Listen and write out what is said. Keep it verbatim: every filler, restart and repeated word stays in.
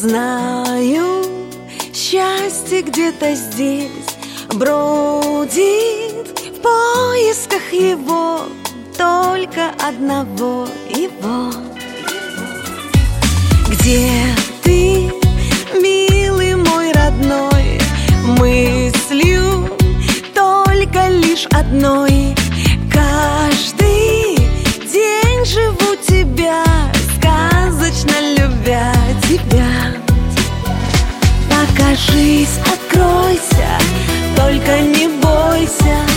знаю, счастье где-то здесь бродит в поисках его, только одного его. Где ты, милый мой родной, мыслью только лишь одной. Каждый день живу тебя, сказочно любя тебя. Покажись, откройся, только не бойся,